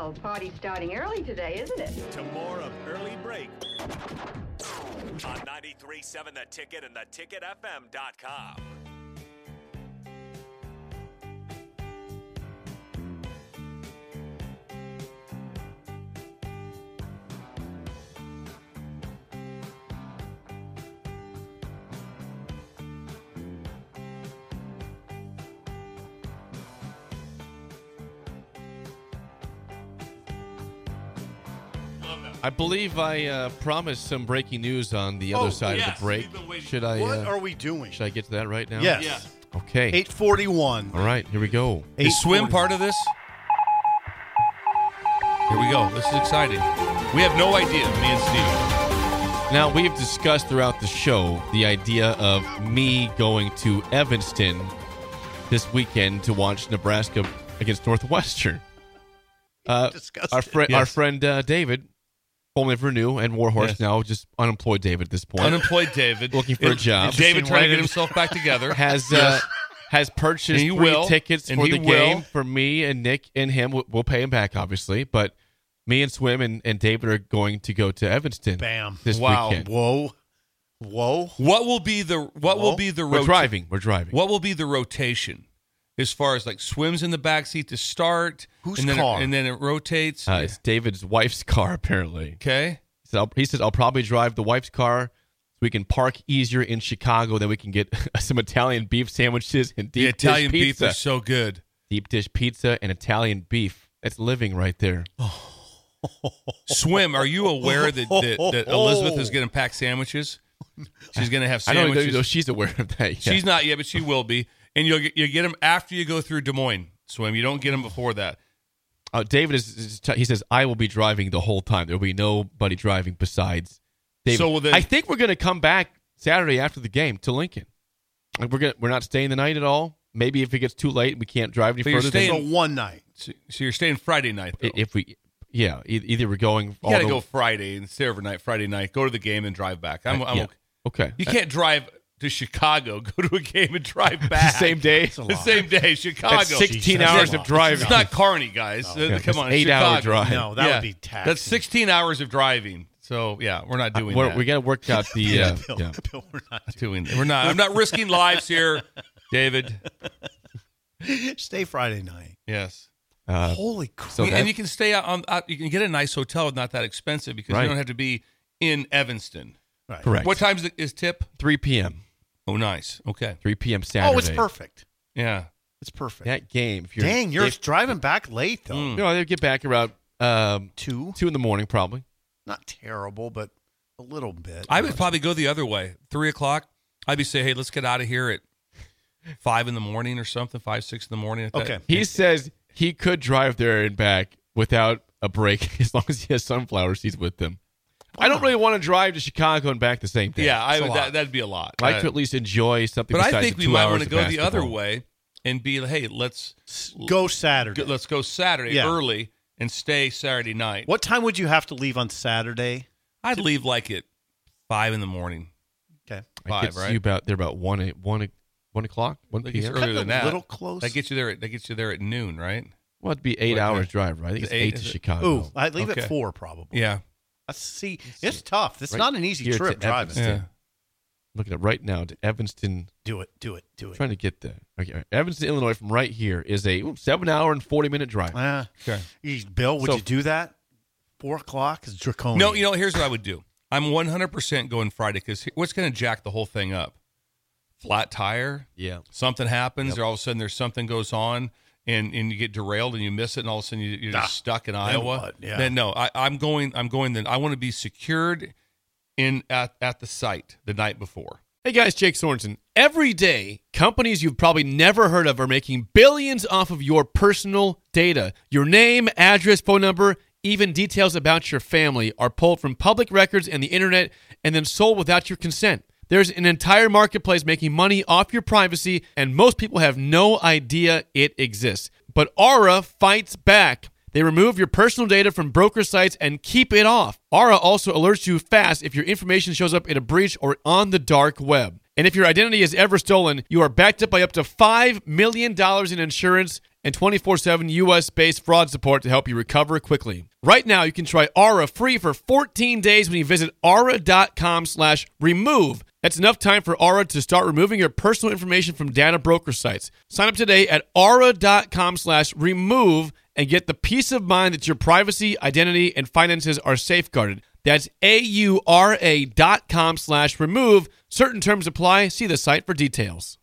Well, party's starting early today, isn't it? To more of Early Break on 93.7 The Ticket and theticketfm.com. I believe I promised some breaking news on the other side of the break. Should I? What are we doing? Should I get to that right now? Yes. Yeah. Okay. 8:41. All right, here we go. Is swim part of this? Here we go. This is exciting. We have no idea, me and Steve. Now, we've discussed throughout the show the idea of me going to Evanston this weekend to watch Nebraska against Northwestern. Our friend David, formerly of Renew and Warhorse, now just unemployed David at this point. Unemployed David. Looking for a job. David trying to get himself back together. Has purchased three tickets for the game for me and Nick and him. We'll pay him back, obviously, but me and Swim and David are going to go to Evanston. Bam! This weekend. Whoa! What will be the We're driving. What will be the rotation as far as like Swim's in the backseat to start? Whose and then car? And then it rotates. It's David's wife's car, apparently. Okay. So he says I'll probably drive the wife's car so we can park easier in Chicago. Then we can get some Italian beef sandwiches and deep dish Italian pizza. beef is so good. Deep dish pizza and Italian beef. That's living right there. Swim, are you aware that Elizabeth is going to pack sandwiches? She's going to have sandwiches. I don't even know she's aware of that yet. She's not yet, but she will be. And you get them after you go through Des Moines. Swim, you don't get them before that. David he says I will be driving the whole time. There will be nobody driving besides David. So then, I think we're going to come back Saturday after the game to Lincoln. We're not staying the night at all. Maybe if it gets too late, we can't drive any further. So one night. So you're staying Friday night, though. Either we're going. You got to go Friday and stay overnight. Friday night, go to the game and drive back. I'm okay. You can't drive to Chicago, go to a game and drive back the same day. The same day, Chicago. That's 16 hours of driving. It's not Kearney, guys. Come on, 8-hour drive. No, that would be taxing. That's 16 hours of driving. So yeah, we're not doing that. We got to work out the. Bill, we're not doing that. We're not. I'm not risking lives here, David. Stay Friday night. Yes. Holy crap! So and you can stay out. You can get a nice hotel, not that expensive, because you don't have to be in Evanston. Right. Correct. What time is tip? 3 p.m. Oh, nice. Okay. 3 p.m. Saturday. Oh, it's perfect. Yeah, it's perfect. That game. You're driving back late though. They'll get back around 2 in the morning, probably. Not terrible, but a little bit. I would probably go the other way. 3 o'clock. I'd be saying, hey, let's get out of here at 5 in the morning or something. 5, 6 in the morning. Okay. He says he could drive there and back without a break as long as he has sunflower seeds with them. I don't really want to drive to Chicago and back the same day. Yeah, that'd be a lot. I'd like to at least enjoy something. But besides I think the we 2 might hours want to of go the other basketball. way and be, hey, let's go Saturday. Let's go Saturday early and stay Saturday night. What time would you have to leave on Saturday? I'd leave like at 5 in the morning. Okay, 5, right? You about 1 o'clock, 1 That gets p.m. you earlier than that. A little close. That gets you there. That gets you there at noon, right? Well, it'd be 8 hours drive, right? I think it's 8 to Chicago. Ooh, I'd leave at 4 probably. Yeah. See, it's tough. It's not an easy trip driving. Yeah. Looking at right now to Evanston. Do it. Trying to get there. Okay, Evanston, Illinois, from right here is a 7-hour and 40-minute drive. Okay. Bill, would you do that? 4 o'clock is draconian. No, here's what I would do. I'm 100% going Friday because what's going to jack the whole thing up? Flat tire. Yeah. Something happens, or all of a sudden there's something goes on, and you get derailed and you miss it, and all of a sudden you're just stuck in Iowa. What? Yeah. Then no, I'm going. Then I want to be secured at the site the night before. Hey guys, Jake Sorensen. Every day, companies you've probably never heard of are making billions off of your personal data. Your name, address, phone number, even details about your family are pulled from public records and the internet and then sold without your consent. There's an entire marketplace making money off your privacy, and most people have no idea it exists. But Aura fights back. They remove your personal data from broker sites and keep it off. Aura also alerts you fast if your information shows up in a breach or on the dark web. And if your identity is ever stolen, you are backed up by up to $5 million in insurance and 24/7 U.S.-based fraud support to help you recover quickly. Right now, you can try Aura free for 14 days when you visit aura.com/remove. That's enough time for Aura to start removing your personal information from data broker sites. Sign up today at aura.com/remove and get the peace of mind that your privacy, identity, and finances are safeguarded. That's aura.com/remove. Certain terms apply. See the site for details.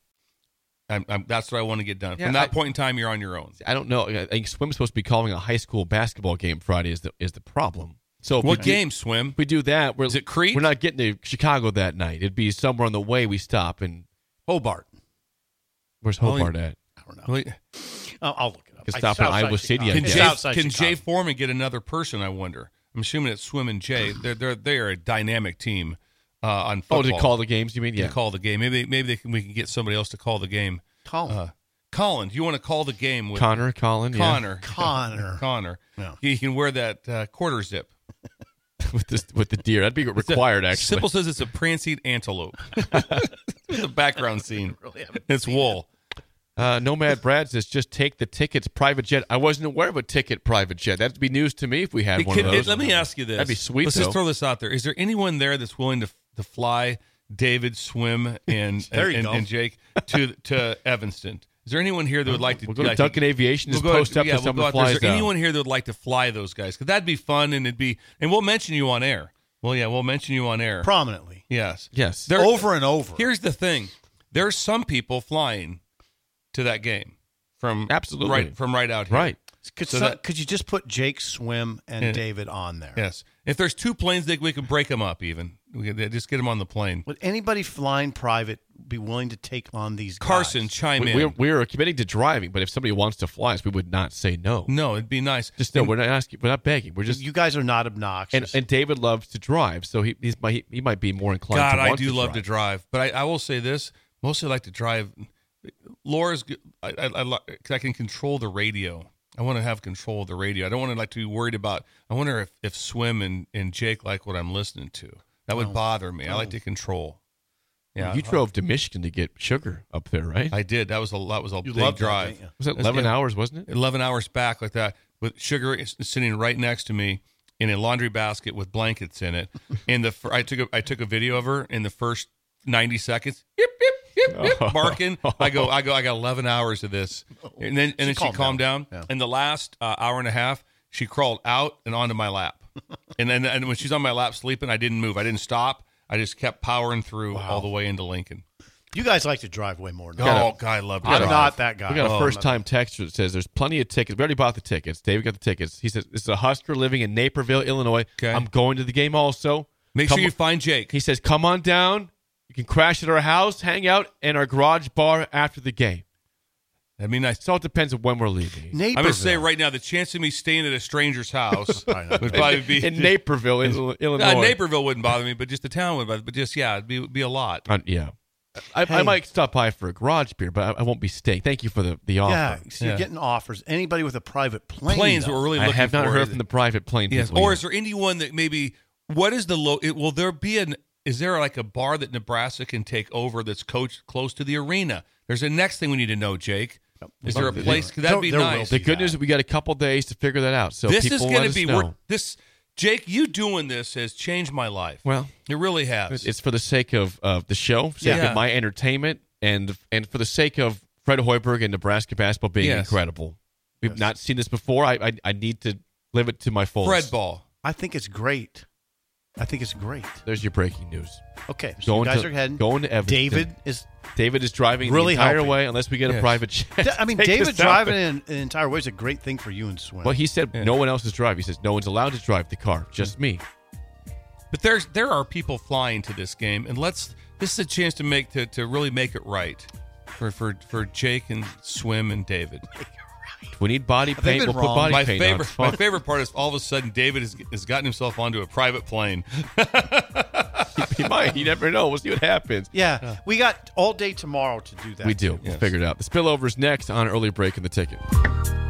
That's what I want to get done. Yeah, From that point in time, you're on your own. I don't know. I think Swim's supposed to be calling a high school basketball game Friday is the problem. So if What we do- game, Swim? If we do that, Is it Crete? We're not getting to Chicago that night. It'd be somewhere on the way we stop. And Hobart. where's Well, Hobart at? I don't know. Wait, I'll look it up. Could stop in Southside Iowa City, I Chicago. guess. Can, Southside Jay Chicago. Foreman get another person? I wonder. I'm assuming it's Swim and Jay. They're a dynamic team on Oh, football. to call the games, you mean? Yeah. To call the game. Maybe we can get somebody else to call the game. Colin. Colin, do you want to call the game with Colin, yeah. Connor? Yeah. He can wear that quarter zip. with the deer. That'd be required, actually. Simple says it's a prancing antelope. It's a background scene. It's wool. Nomad Brad says, just take the tickets, private jet. I wasn't aware of a ticket private jet. That'd be news to me if we had one of those. Let me ask you this. That'd be sweet, Let's though. just throw this out there. Is there anyone there that's willing to fly David, Swim, and There you go. and Jake to Evanston? Is there anyone here that would like to? We'll go to like, Duncan Aviation, just post up to some of the Is flies there down. anyone here that would like to fly those guys? Because that'd be fun, and we'll mention you on air. Well, yeah, we'll mention you on air. Prominently. Yes. Yes. There- Over and over. Here's the thing: there's some people flying to that game from Absolutely. right out here. Right. Could you just put Jake, Swim, and Yeah. David on there? Yes. If there's two planes, we could break them up. Even we could just get them on the plane. Would anybody flying private be willing to take on these guys? Carson, chime in. We're committing to driving, but if somebody wants to fly us, we would not say no. No, it'd be nice. Just no. We're not asking. We're not begging. We're just. You guys are not obnoxious. And David loves to drive, so he might be more inclined. God, to I want do to love drive. to drive, but I will say this: mostly I like to drive. Laura's, I can control the radio. I want to have control of the radio. I don't want to be worried about. I wonder if Swim and Jake like what I'm listening to. That would bother me. I like to control. Yeah, You drove to Michigan to get sugar up there, right? I did. That was a you big love drive. That, don't you? Was it 11 hours, wasn't it? 11 hours back like that with sugar sitting right next to me in a laundry basket with blankets in it. And I took a video of her in the first 90 seconds. Yip, yip, yip, yip, barking. I got 11 hours of this. And then she calmed down. Yeah. And the last hour and a half, she crawled out and onto my lap. and when she's on my lap sleeping, I didn't move. I didn't stop. I just kept powering through all the way into Lincoln. You guys like to drive way more than Oh, God, I love to I'm drive. not that guy. We got a Oh, first-time texter that says there's plenty of tickets. We already bought the tickets. David got the tickets. He says, this is a Husker living in Naperville, Illinois. Okay. I'm going to the game also. Make Come sure you on- find Jake. He says, come on down. You can crash at our house, hang out, and our garage bar after the game. That'd be nice. So it depends on when we're leaving. I'm going to say Naperville. right now, the chance of me staying at a stranger's house I know. would probably be In Naperville, Illinois. Naperville wouldn't bother me, but just the town would bother. But just it'd be a lot. Yeah. I might stop by for a garage beer, but I won't be staying. Thank you for the offer. Yeah, so Yeah. you're getting offers. Anybody with a private plane. Planes though. were really I looking have not for heard it. from the private plane Yes. people Or yet. is there anyone that maybe? What is the low? Will there be Is there like a bar that Nebraska can take over that's coached close to the arena? There's a next thing we need to know, Jake. Is there a place? That'd be There will nice. The good news is we got a couple days to figure that out. So This people is let going us to be know. Jake, you doing this has changed my life. Well, it really has. it's for the sake of the show, sake Yeah. of my entertainment, and for the sake of Fred Hoiberg and Nebraska basketball being Yes. incredible. We've not seen this before. I need to live it to my fullest. Fred ball. I think it's great. There's your breaking news. Okay, so you guys are heading. Going to Evanston. David is driving really the entire helping. way unless we get a Yes. private jet. I mean, Take David us out. driving an entire way is a great thing for you and Swim. Well, he said no one else is driving. He says no one's allowed to drive the car, just me. But there are people flying to this game, and this is a chance to really make it right for Jake and Swim and David. If we need body they paint, been we'll put wrong? body My paint favorite, on. my favorite part is all of a sudden David has gotten himself onto a private plane. He might. You never know. We'll see what happens. yeah, we got all day tomorrow to do that. We do. Yes. We'll figure it out. The spillover's next on Early Break in the Ticket.